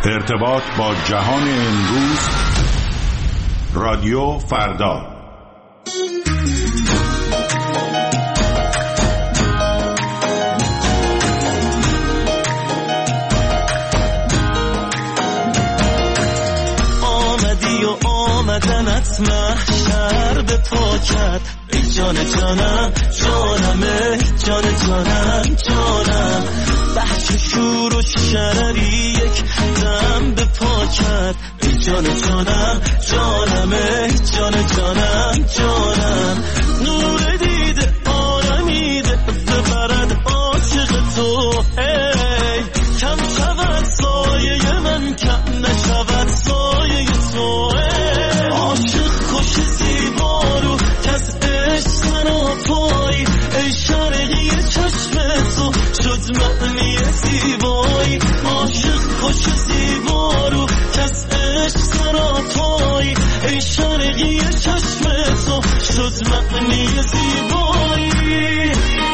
ارتباط با جهان امروز، رادیو فردا. آمدی و آمدنت محشر به پاکت، ای جان جانم جانم، ای جان جانم جانم. بحث شور و شرری یک دم به پاکت، ای جان جانم جانم، ای جان جانم جانم. نور دیده آرمیده ببرد عاشق تو، ای کم شود سایه من، کم نشود سایه تو. عاشق خوش زیبا رو کس عشق ناپایی، ای شرقی چشم تو شد معنی زیبایی. عاشق خوش زیبا رو کس عشق ناپایی، ای شرقی چشم تو شد معنی زیبایی.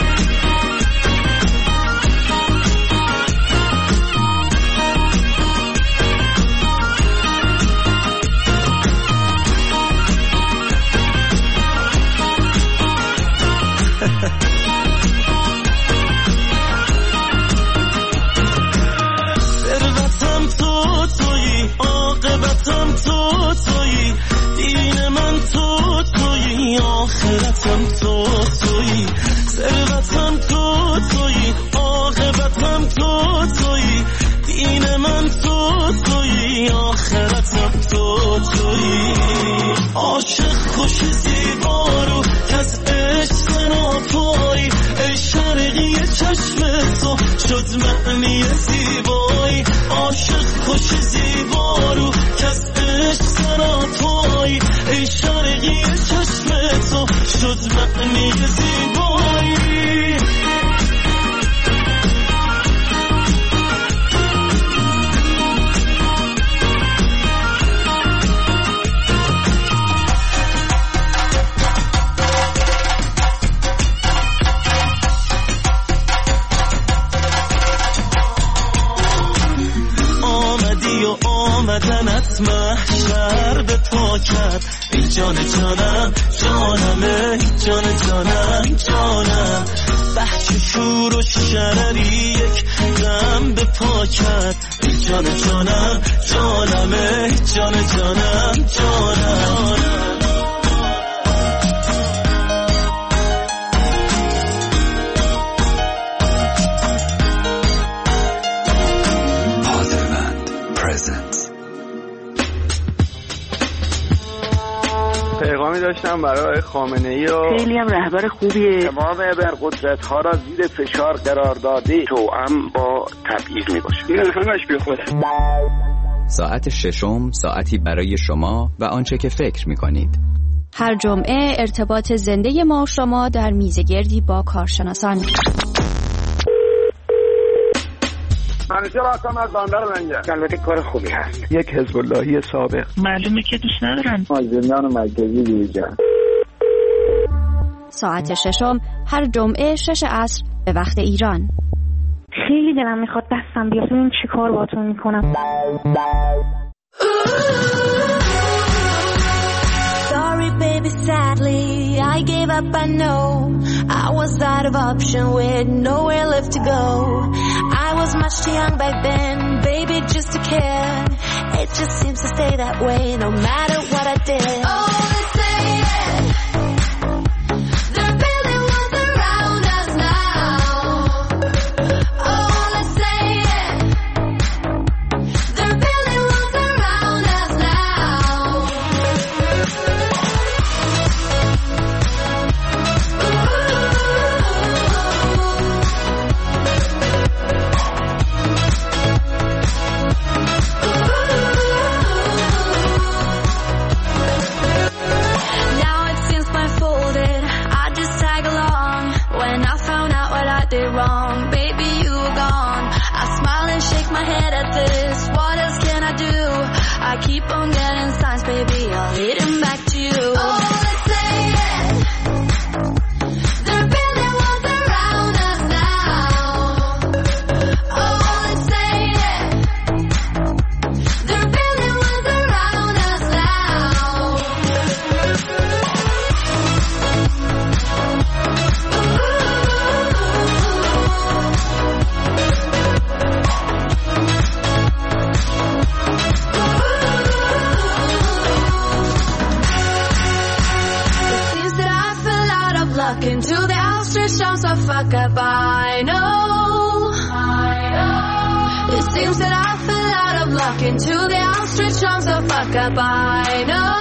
ثروتم تو تویی، عاقبتم تو تویی، دین من تو تویی، آخرتم تو تویی. ثروتم تو تویی، عاقبتم تو تویی، دین من تو تویی، آخرتم تو تویی. عاشق خوش زیبا رو کس عشق ناپایی، ای شرقی چشم تو شد معنی زیبایی. عاشق خوش زیبا رو کس عشق ناپایی، ای شرقی چشم تو شد معنی زیبایی. آمدنت محشر به پاکت، ای جان جانم جانم، ای جان جانم جانم. بحث شور و شرری یک دم به پاکت، ای جان جانم جانم، ای جان جانم جانم. پیغامی داشتم برای خامنه‌ای و خیلی هم رهبر خوبیه. تمام ابرقدرت ها را زیر فشار قرار داده، توأم با تبعیض میباشه. این همش بیخوده. ساعت ششم، ساعتی برای شما و آنچه که فکر میکنید. هر جمعه ارتباط زنده ما شما در میزگردی با کارشناسان. منیجر هستم از بندر منجر. البته کار خوبی هست. یک حزب اللهی سابق. معلومه که دوست ندارن. مازندران مرکزی دیجا. ساعت ششم هر جمعه 6 عصر به وقت ایران. خیلی دلم میخواد دستم بیاد ببینم چی کار باهاتون میکنم. Sorry baby, sadly I gave up, I know I was out of option with nowhere left to go. I was much too young back then, baby, just to care. It just seems to stay that way no matter what I did. Oh, let's say it. They're building walls around us now. Oh, let's say it. They're building walls around us now. Wrong, baby, you were gone. I smile and shake my head at this. What else can I do? I keep on getting signs, baby. I'll hit him back to you. Oh, let's say it. They're building walls around us now. Oh, let's say it. It seems that I fell out of luck into the outstretched arms of fuck up. I know.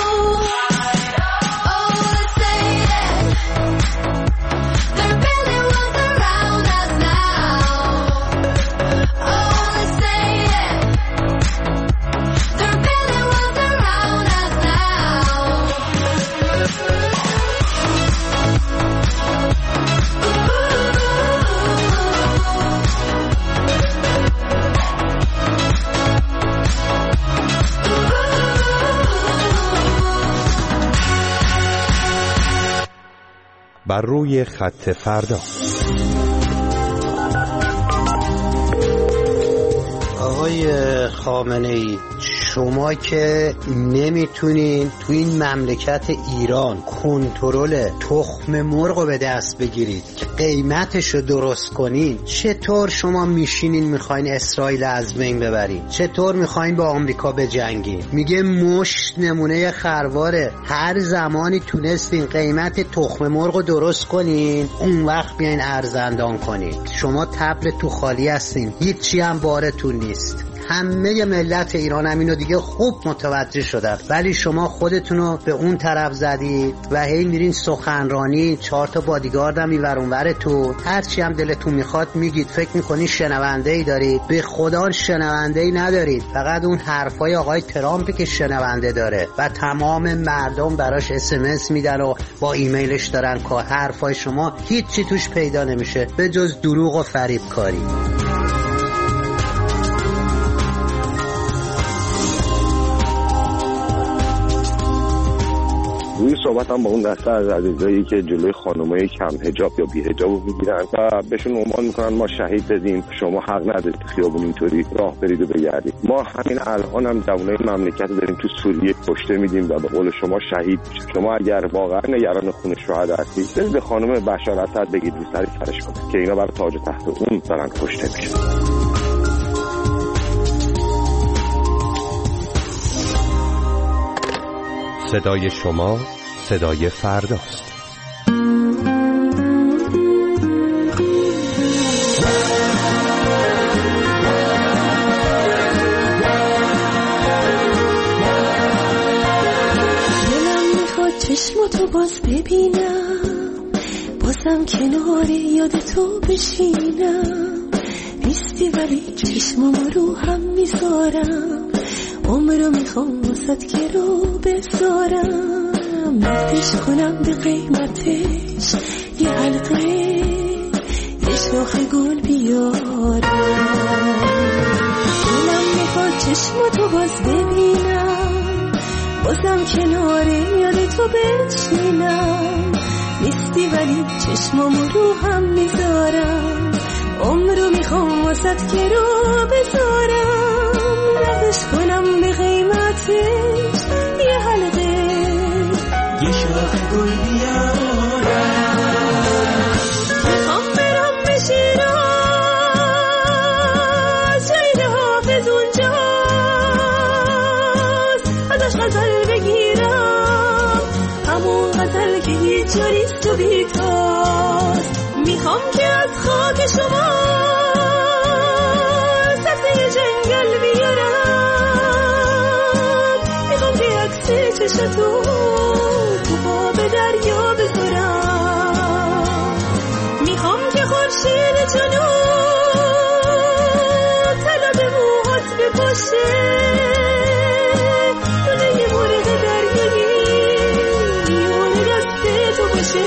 بر روی خط فردا. آقای خامنه‌ای، شما که نمیتونین تو این مملکت ایران کنترل تخم مرغ رو به دست بگیرید که قیمتش رو درست کنین، چطور شما میشینین میخواین اسرائیل از بین ببرین؟ چطور میخواین با آمریکا بجنگین؟ میگه مشت نمونه خرواره. هر زمانی تونستین قیمت تخم مرغ رو درست کنین، اون وقت بیاین ارزندان کنین. شما تبل تو خالی هستین، هیچی هم بارتون نیست. همه ملت ایران هم اینو دیگه خوب متوجه شدن، ولی شما خودتونو به اون طرف زدید و هی میرین سخنرانی، 4 تا بادیگارد هم اینور اونورتون، هرچی هم دلتون میخواد میگید. فکر میکنین شنونده‌ای دارید؟ به خدا شنونده‌ای ندارید. فقط اون حرفای آقای ترامپ که شنونده داره و تمام مردم براش SMS میدن و با ایمیلش دارن کار. حرفای شما هیچی توش پیدا نمیشه به جز دروغ و فریب کاری. روی صحبتم با اون دسته از عزیزایی که جلوی خانمای کم حجاب یا بی حجاب رو میگیرن و بهشون عنوان میکنن ما شهید دادیم، شما حق ندارید خیابون اینطوری راه برید و بگردید. ما همین الان هم جوانای مملکت رو داریم تو سوریه کشته میدیم و به قول شما شهید میشه. شما اگر واقعا نگران خون شهدا هستید، برید به خانم بشار اسد بگید رو سرش کنه که اینا برای تاج تخت اون دارن کشته میشن. صدای شما صدای فرداست. دلم میخواد چشماتو باز ببینم، بازم کنار یاد تو بشینم. نیستی ولی چشمامو رو هم میذارم، عمرو میخوام واسد که رو بذارم. نفتش کنم به قیمتش یه حلقه، یه شاخ گل بیارم. دلم میخواد چشماتو باز ببینم، بازم کنار یاد تو بشینم. نیستی ولی چشمامو رو هم میذارم، عمرو میخوام واسد که رو بذارم. نفتش کنم به قیمتش یه حلقه، یه شاخ گل بیارم. میخوام برم به شیراز، شهید حافظ اونجاست، ازش غزل بگیرم، همون غزل که هیچ جاریست و بیتاست. میخوام که از خاک شما سبزه جنگل بیارم. میخوام که عکس چشتو تو آب دریا بذارم. میخوام که خورشید جنوب طلا به موهات بپاشه، دونه یه مرغ دریایی میون دست تو باشه.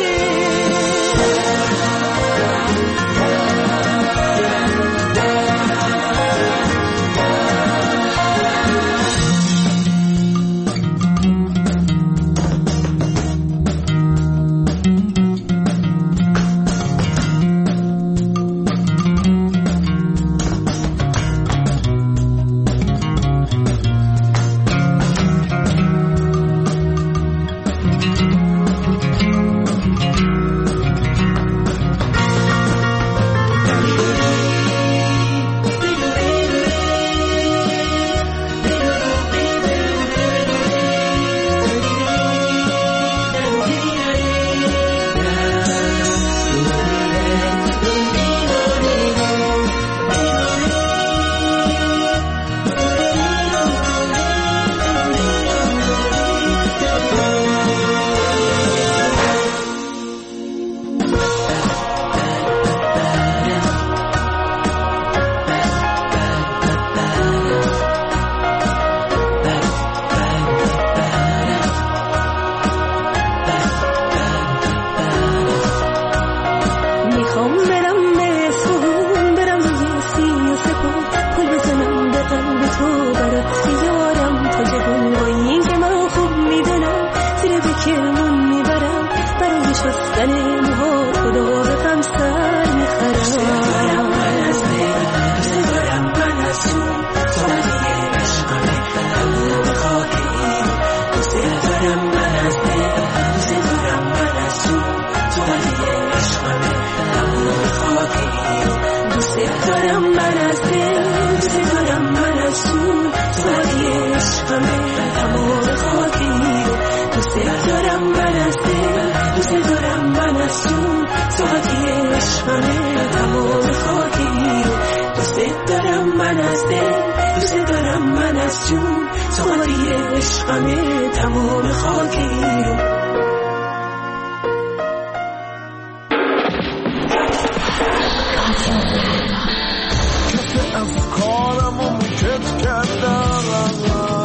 دل دارم من از دل، دوست دارم من از جون، ساعتی عشقمه تمام خاکی رو. دوست دارم من از دل، دوست دارم من از جون، ساعتی عشقمه تمام خاکی رو. افکارمو میکت کردم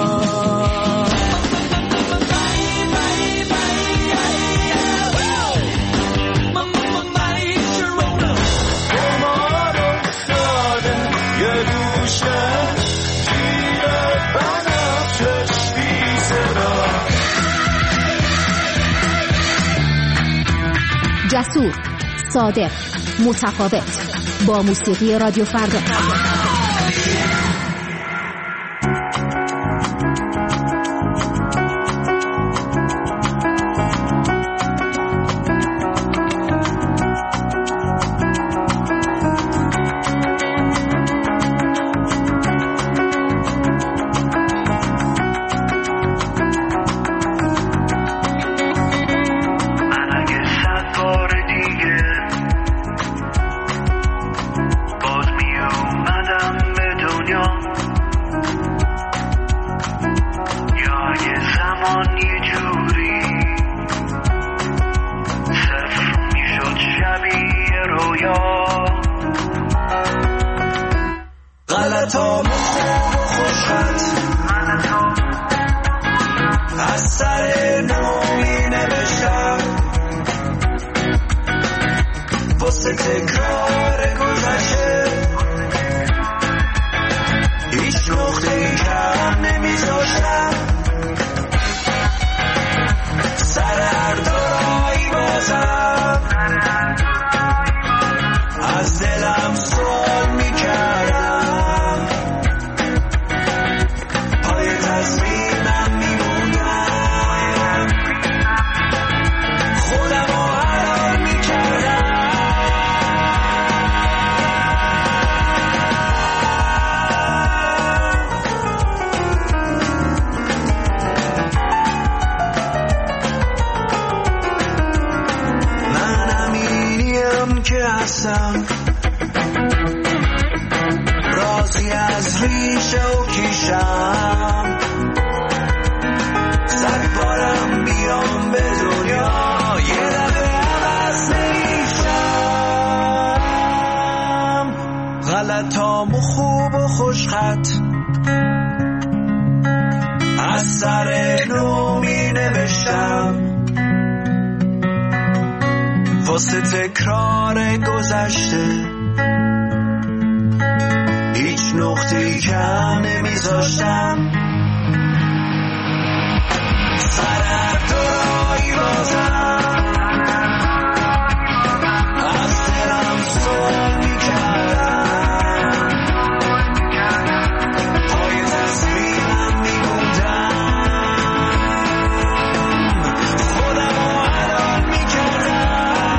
قمار افتاده یه گوشه زیر بنفشش بی صدا. جسور، صادق، متفاوت، با موسیقی رادیو فردا. راضی از ریشه و کیشم، صد بارم بیام به دنیا یه دفعه عوض نمیشم. غلطامو خوب و خوشخط از سر نو می نوشتم، واسه تکرار گذشته هیچ نقطه‌ای کم نمیذاشتم. سر هر دورایی بازم از دلم سوال میکردم، پای تصمیمم میموندم، خودم رو حلال میکردم.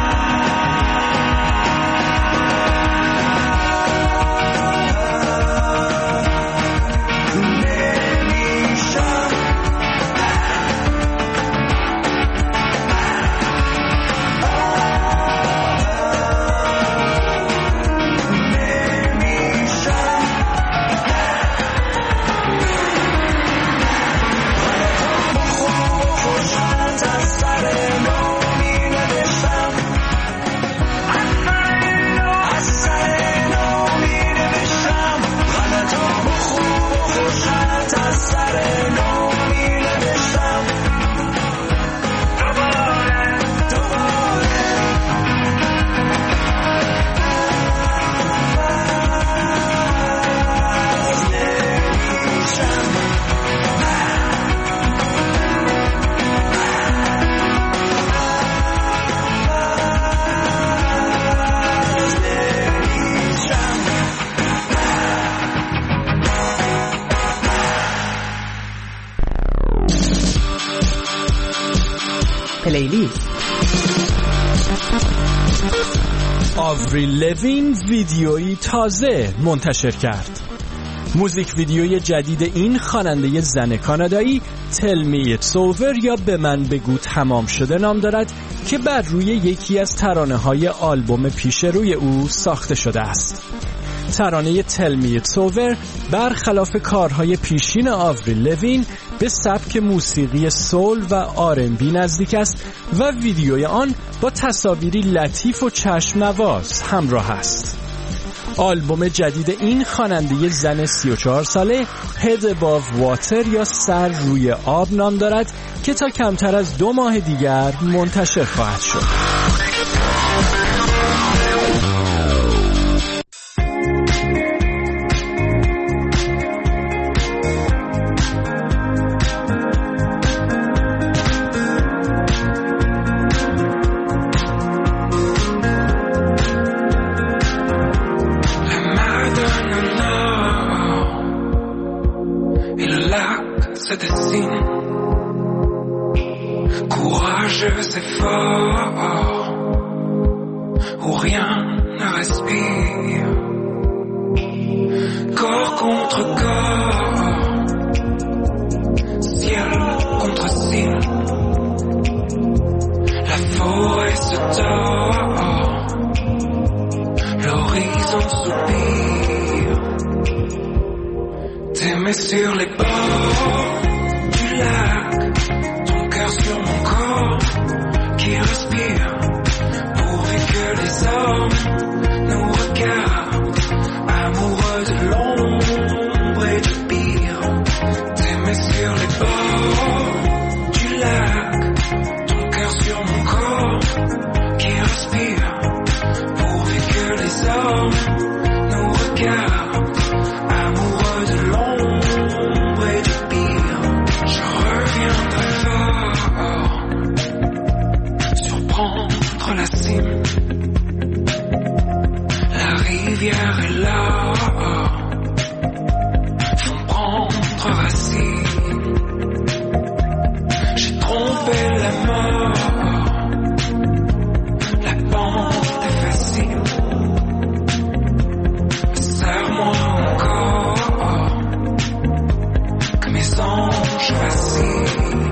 پلیلیست آوریل لوین ویدیویی تازه منتشر کرد. موزیک ویدیوی جدید این خواننده زن کانادایی Tell Me It's Over یا به من بگو تمام شده نام دارد که بر روی یکی از ترانه‌های آلبوم پیش روی او ساخته شده است. ترانه Tell Me It's Over برخلاف کارهای پیشین آوریل لوین به سبک موسیقی سول و R&B نزدیک است و ویدیوی آن با تصاویری لطیف و چشم نواز همراه است. آلبوم جدید این خواننده زن 34 ساله Head Above Water یا سر روی آب نام دارد که تا کمتر از 2 ماه دیگر منتشر خواهد شد. Courageux et fort, où rien ne respire, corps contre corps, ciel contre ciel, la forêt se tord, l'horizon soupire, t'aimer sur les bords du lac, sur mon corps qui respire, pourvu que les hommes nous regardent, amoureux de l'ombre et du pire. T'aimer sur les bords du lac, ton cœur sur mon corps qui respire, pourvu que les hommes nous regardent, amoureux de l'ombre et du pire. Je reviendrai fort, surprendre la cime, la rivière est là, font prendre racine. J'ai trompé la mort, la pente est facile. Serre-moi encore, que mes anges vacillent.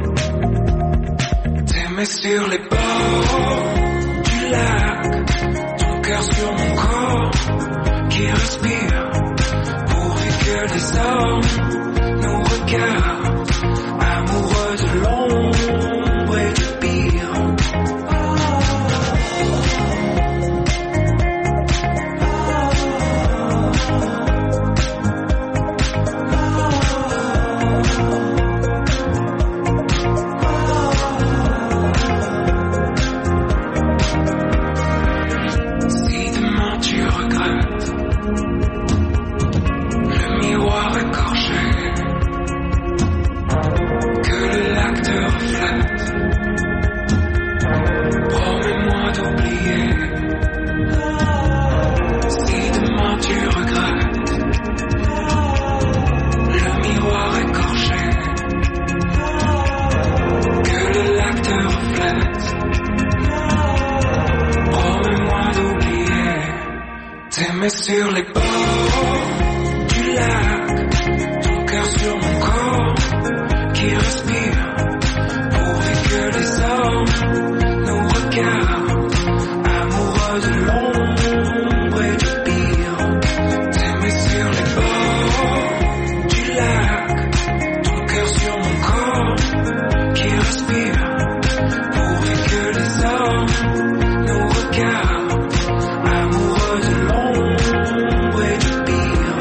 T'aimer sur les bords du lac, ton cœur sur mon corps qui respire, pourvu que les hommes nous regardent, amoureux de l'ombre et du pire. Sur les bords du lac, ton cœur sur mon corps qui respire, pourvu que les hommes nous regardent, amoureux de l'ombre et du pire. T'aimer sur les bords du lac, ton cœur sur mon corps qui respire, pourvu que les hommes nous regardent, amoureux de l'ombre et du pire.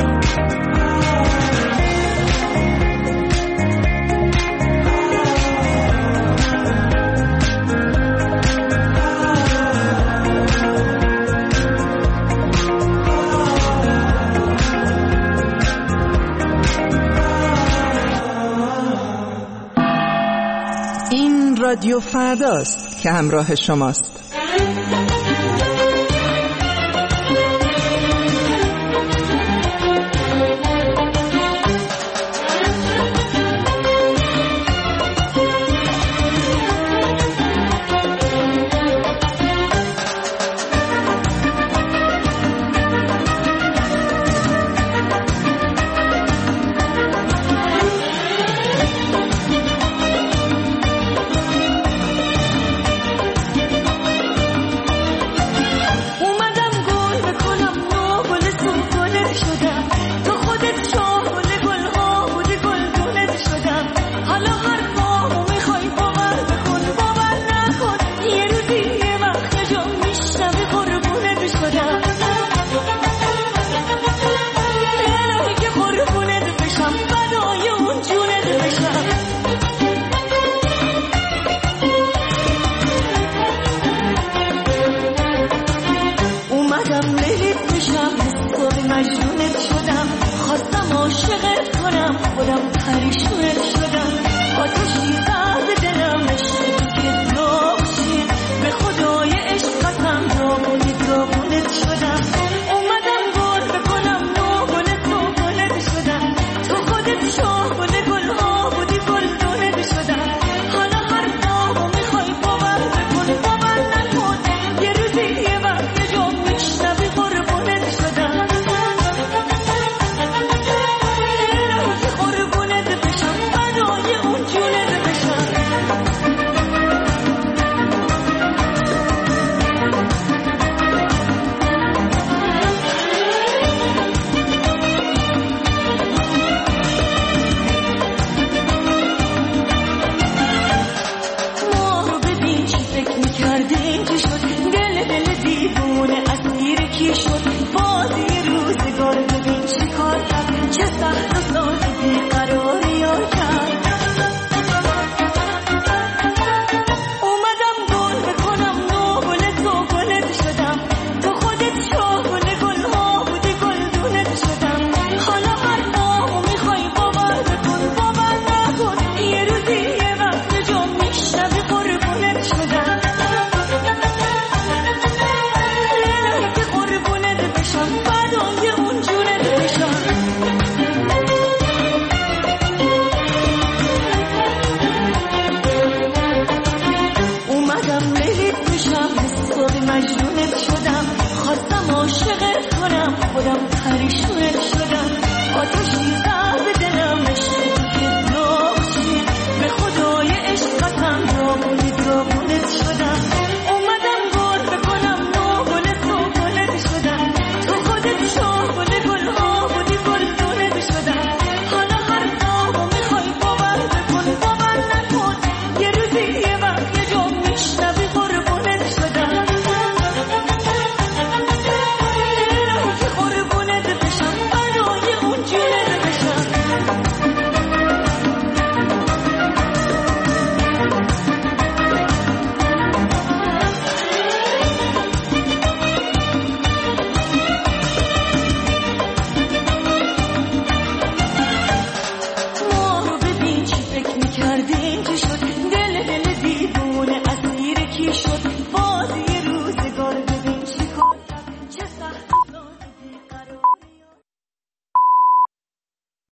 این رادیو فرداست که همراه شماست.